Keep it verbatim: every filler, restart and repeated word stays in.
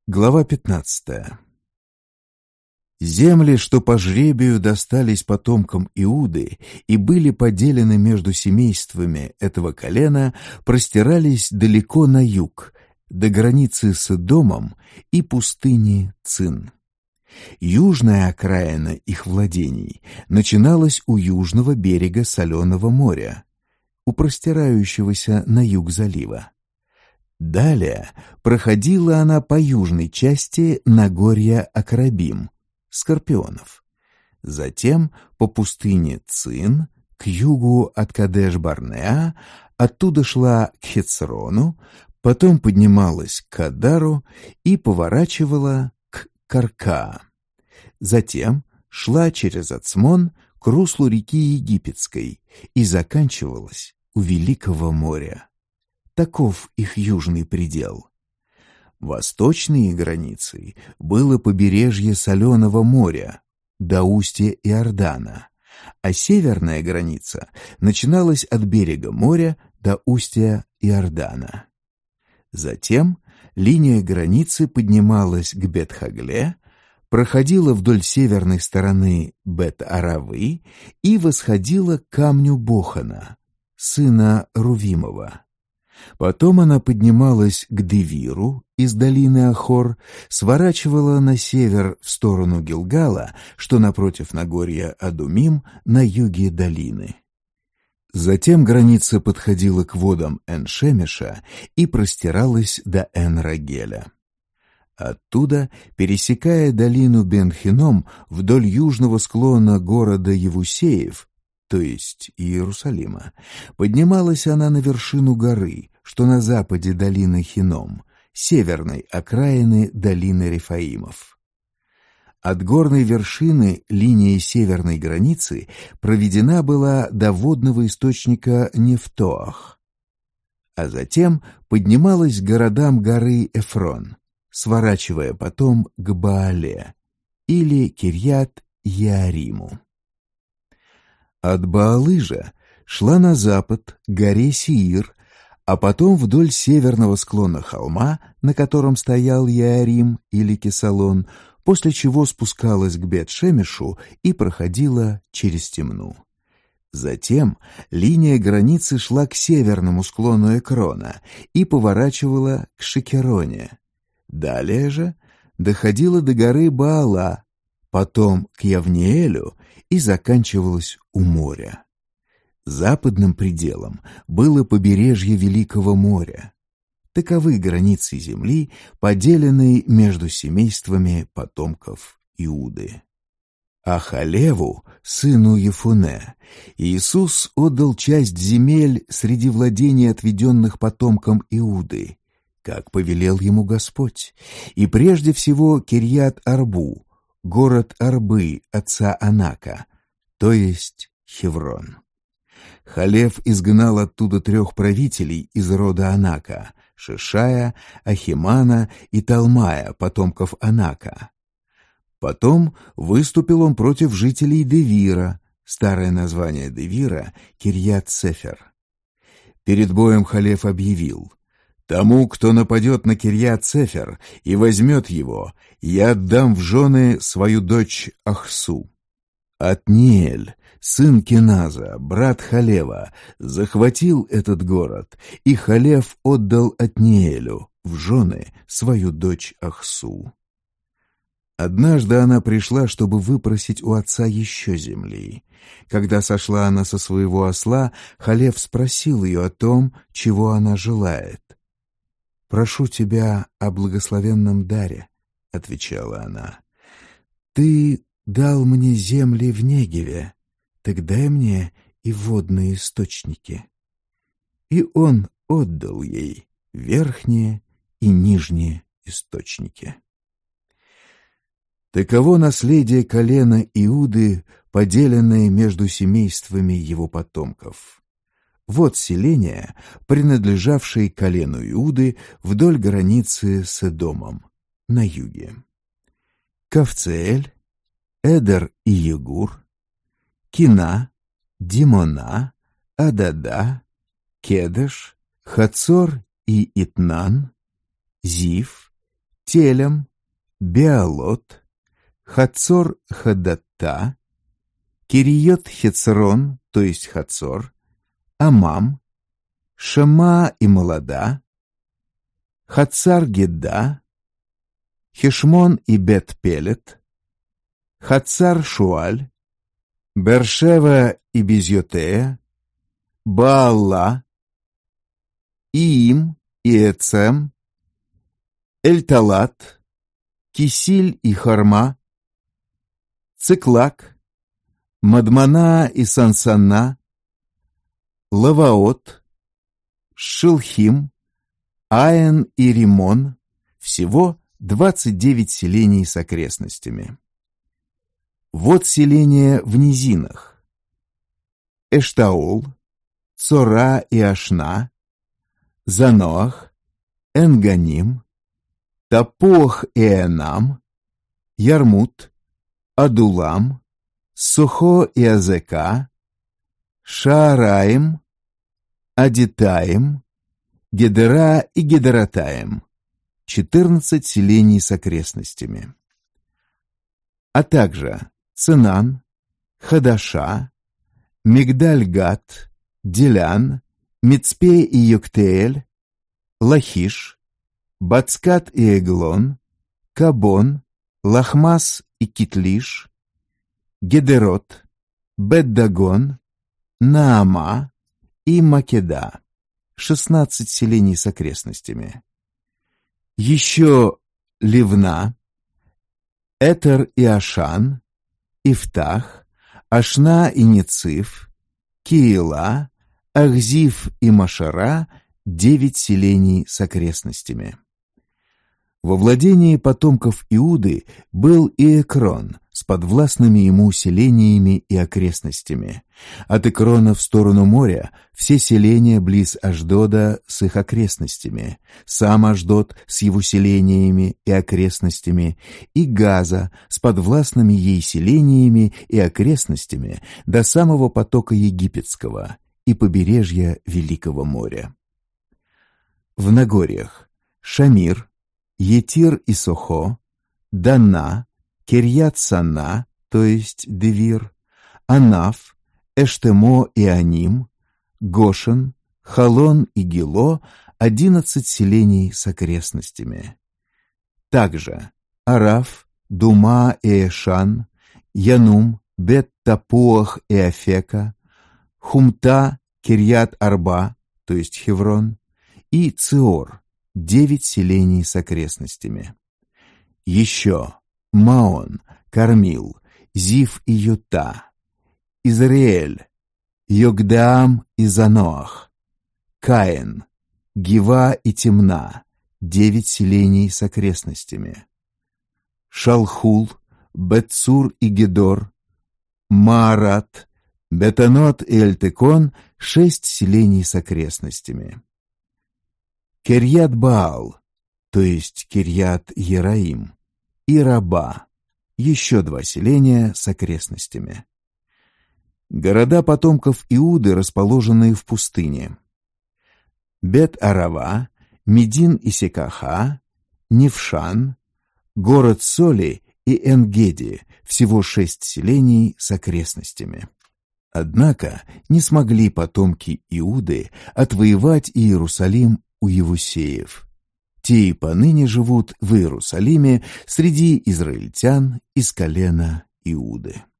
Глава пятнадцатая. Земли, что по жребию достались потомкам Иуды и были поделены между семействами этого колена, простирались далеко на юг, до границы с Эдомом и пустыни Цин. Южная окраина их владений начиналась у южного берега Соленого моря, у простирающегося на юг залива. Далее проходила она по южной части Нагорья Акрабим, Скорпионов. Затем по пустыне Цин к югу от Кадеш-Барнеа, оттуда шла к Хецрону, потом поднималась к Кадару и поворачивала к Каркаа. Затем шла через Ацмон к руслу реки Египетской и заканчивалась у Великого моря. Таков их южный предел. Восточной границей было побережье Соленого моря до устья Иордана, а северная граница начиналась от берега моря до устья Иордана. Затем линия границы поднималась к Бет-Хагле, проходила вдоль северной стороны Бет-Аравы и восходила к камню Бохана, сына Рувимова. Потом она поднималась к Девиру из долины Ахор, сворачивала на север в сторону Гилгала, что напротив Нагорья Адумим на юге долины. Затем граница подходила к водам Эн-Шемеша и простиралась до Эн-Рагеля. Оттуда, пересекая долину Бен-Хином вдоль южного склона города Евусеев, то есть Иерусалима, поднималась она на вершину горы, что на западе долины Хином, северной окраины долины Рефаимов. От горной вершины линия северной границы проведена была до водного источника Нефтоах, а затем поднималась к городам горы Эфрон, сворачивая потом к Баале или Кирьят-Еариму. От Баалы же шла на запад к горе Сеир, а потом вдоль северного склона холма, на котором стоял Еарим или Кесалон, после чего спускалась к Бет-Шемешу и проходила через Темну. Затем линия границы шла к северному склону Экрона и поворачивала к Шекероне. Далее же доходила до горы Баала, потом к Явниэлю и заканчивалась у моря. Западным пределом было побережье Великого моря. Таковы границы земли, поделенные между семействами потомков Иуды. А Халеву, сыну Ефуне, Иисус отдал часть земель среди владений, отведенных потомкам Иуды, как повелел ему Господь, и прежде всего Кирьят-Арбу, город Арбы, отца Анака, то есть Хеврон. Халев изгнал оттуда трех правителей из рода Анака — Шешая, Ахимана и Талмая, потомков Анака. Потом выступил он против жителей Девира, старое название Девира — Кирьят-Сефер. Перед боем Халев объявил: «Тому, кто нападет на Кирьят-Сефер и возьмет его, я отдам в жены свою дочь Ахсу». Отниэль, сын Кеназа, брат Халева, захватил этот город, и Халев отдал Отниэлю в жены свою дочь Ахсу. Однажды она пришла, чтобы выпросить у отца еще земли. Когда сошла она со своего осла, Халев спросил ее о том, чего она желает. «Прошу тебя о благословенном даре», — отвечала она. «Ты дал мне земли в Негеве, так дай мне и водные источники». И он отдал ей верхние и нижние источники. Таково наследие колена Иуды, поделенное между семействами его потомков. Вот селения, принадлежавшие колену Иуды вдоль границы с Эдомом, на юге: Кавцеэль, Эдер и Егур, Кина, Димона, Адада, Кедеш, Хацор и Итнан, Зив, Телем, Беалот, Хацор-Хадатта, Кириот-Хецрон, то есть Хацор, Амам, Шама и Молода, Хацар-Гедда, Хешмон и Бет-Пелет, Хацар-Шуаль, Бершева и Безьотея, Баалла, Иим и Эцем, Эль-Талат, Кисиль и Харма, Циклак, Мадмана и Сансана, Лаваот, Шилхим, Аен и Римон, всего двадцать девять селений с окрестностями. Вот селения в низинах: Эштаол, Цора и Ашна, Заноах, Энганим, Тапох и Энам, Ярмут, Адулам, Сухо и Азека, Шаараим, Адитаим, Гедера и Гедератаим, четырнадцать селений с окрестностями, а также Цинан, Хадаша, Мигдаль-Гат, Дилян, Мицпе и Йоктеэль, Лахиш, Бацкат и Эглон, Кабон, Лахмас и Китлиш, Гедерот, Бет-Дагон, Наама и Македа, шестнадцать селений с окрестностями. Еще Ливна, Этер и Ашан, Ифтах, Ашна и Нециф, Киила, Ахзив и Машара, девять селений с окрестностями. Во владении потомков Иуды был и Экрон с подвластными ему селениями и окрестностями. От Экрона в сторону моря все селения близ Ашдода с их окрестностями, сам Ашдод с его селениями и окрестностями, и Газа с подвластными ей селениями и окрестностями до самого потока Египетского и побережья Великого моря. В Нагорьях Шамир, Етир и Сохо, Дана, Кирьят-Сана, то есть Девир, Анаф, Эштемо и Аним, Гошен, Халон и Гило, одиннадцать селений с окрестностями. Также Араф, Дума и Эшан, Янум, Бет-Тапуах и Афека, Хумта, Кирьят-Арба, то есть Хеврон, и Циор, девять селений с окрестностями. Еще Маон, Кармил, Зив и Юта, Израиль, Йогдаам и Заноах, Каин, Гива и Темна, девять селений с окрестностями. Шалхул, Бетцур и Гедор, Маарат, Бетанот и Эльтекон, шесть селений с окрестностями. Кирьят-Баал, то есть Кирьят-Ераим, и Раба, еще два селения с окрестностями. Города потомков Иуды, расположенные в пустыне: Бет-Арава, Медин и Секаха, Нившан, город Соли и Энгеди, всего шесть селений с окрестностями. Однако не смогли потомки Иуды отвоевать Иерусалим у Евусеев. Те и поныне живут в Иерусалиме среди израильтян из колена Иуды.